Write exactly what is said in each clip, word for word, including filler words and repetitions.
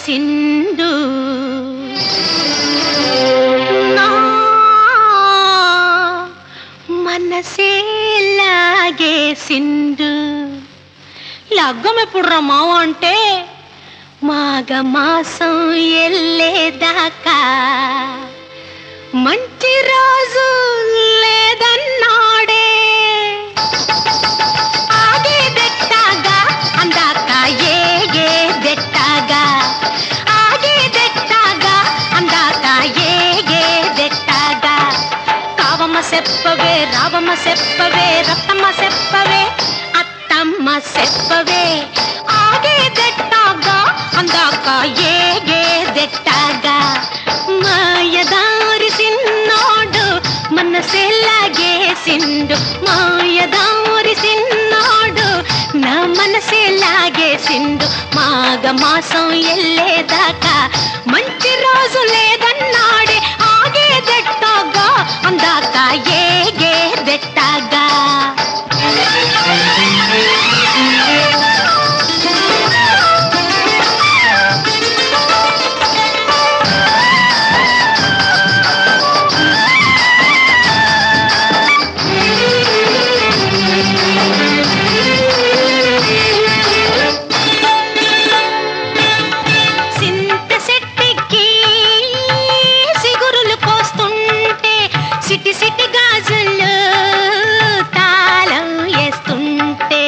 సింధు నా మనసే లాగే సింధు. లగ్గం ఎప్పుడు మావ అంటే మాఘ మాసం ఎల్లేదాకా మంచి రోజు లేదన్నాడే. ఆగేదెట్టాగా అందాక ఏగేదెట్టాగా, ఆగేదెట్టాగా అందాక ఏగేదెట్టాగా. కావమ్మ సెప్పవే రావమ్మ సెప్పవే రత్తమ్మ సెప్పవే అత్తమ్మ సెప్పవే. ఆగేదెట్టాగా అందాక ఏగేదెట్టాగా. మాయదారి సిన్నోడు మనసే లాగేసిండు, మాయదారి సిన్నోడు నా మనసే లాగేసిండు. మాఘ మాసం ఎల్లేదాకా మంచి రోజు లేదన్నాడే. ఆగేదెట్టాగా అందాక ఏగేదెట్టాగా. సిటి సిటి గాజులు తాళం వేస్తుంటే,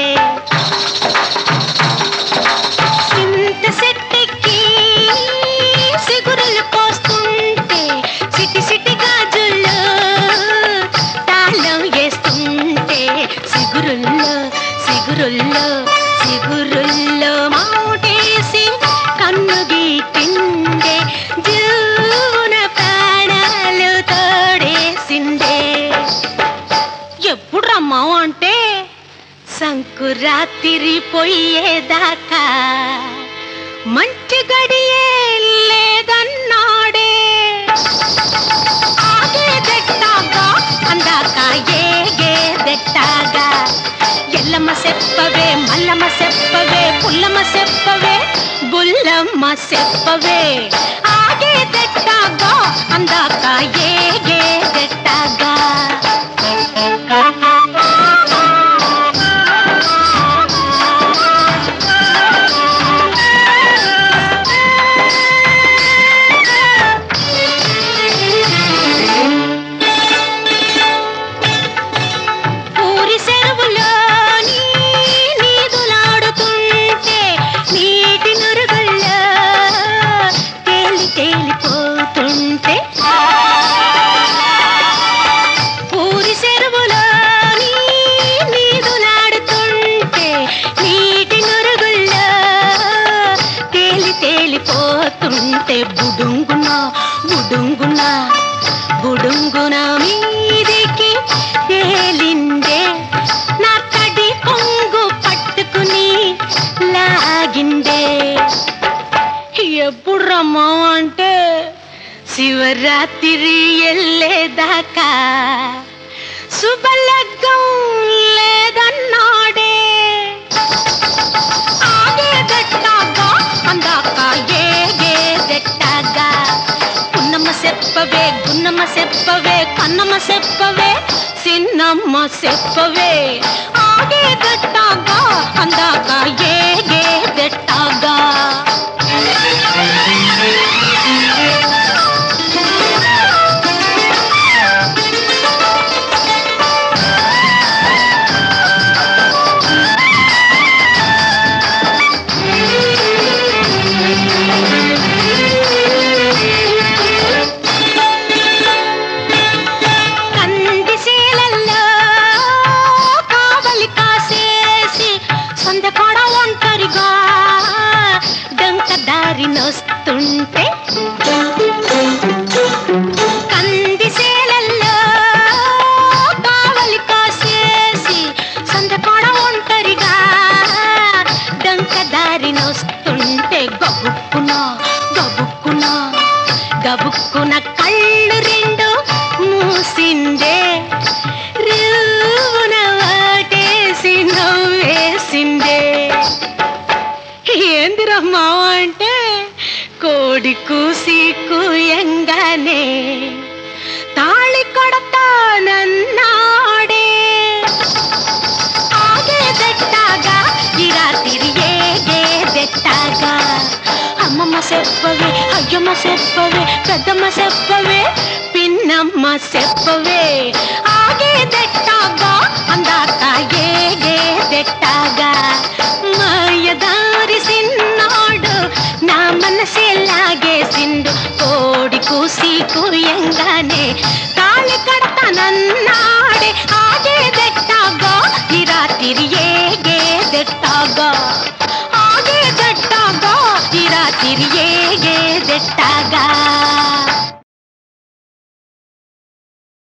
సింత సెట్టికి సిగురులు పోస్తుంటే, సిటి సిటి గాజులు తాళం వేస్తుంటే, సిగురుల్లో సిగురుల్లో సిగురుల్లో మాటేసి కన్ను గీటిండే, జీవన ప్రాణాలు తోడేసిండే. ఎప్పుడు రమ్మావు అంటే సంకురాత్రి పోయేదాకా మంచి గడియే లేదన్నాడే. ఆగేదెట్టాగా అందాక ఏగేదెట్టాగా. ఎల్లమ్మ సెప్పవే మల్లమ్మ సెప్పవే పుల్లమ్మ సెప్పవే బుల్లమ్మ సెప్పవే. ఆగేదెట్టాగా అందాక ఏగేదెట్టాగా. పూరి చెరువులోని నీదులాడుతుంటే, నీటి నురుగుల్లో తేలి తేలిపోతుంటే, పూరి చెరువులోని నీదులాడుతుంటే, నీటి నురుగుల్లో తేలి తేలిపోతుంటే, బుడుంగున బుడుంగున బుడుంగున మీదికి తేలిందే, నా తడి కొంగు పట్టుకుని లాగిందే. ఎప్పుడు రమ్మా అంటే శివరాత్రి ఎల్లేదాకా శుభలగ్గం లేదన్నాడే. ఆగేదెట్టాగా అందాక ఏగేదెట్టాగా. పున్నమ్మ సెప్పవే గున్నమ్మ సెప్పవే కన్నమ్మ సెప్పవే సిన్నమ్మ సెప్పవే. ఆగేదెట్టాగా అందాక ఏగేదెట్టాగా. కందిశీలల్లో కావలి కాసేసి సందకాడ ఒంటరిగా డంక దారినొస్తుంటే, కందిశీలల్లో కావలి కాసేసి సందకాడ ఒంటరిగా డంక దారినొస్తుంటే, గబుక్కున గబుక్కున గబుక్కున కళ్ళు రెండు మూసిందే, రువున వాటేసి నవ్వేసిందే. ఏందిరా మావ అంటే కోడి కూసి కూయంగానే తాళి కొడతానన్నాడే ఆగేదెట్టాగా ఈ రాత్రి ఏగేదెట్టాగా అమ్మమ్మ చెప్పవే అయ్యమ్మ చెప్పవే పెద్దమ్మ చెప్పవే పిన్నమ్మ చెప్పవే ఆగేదెట్టాగా అందాక ఏగేదెట్టాగా మాయదారి సిన్నాడు నా మనసే లాగేసిండు కోడి కూసి కూయంగానే తాళి కడతానన్నాడే ఆగేదెట్టాగా ఈ రాత్రి ఏగేదెట్టాగా ఆగేదెట్టాగా ఈ రాత్రి ఏగేదెట్టాగా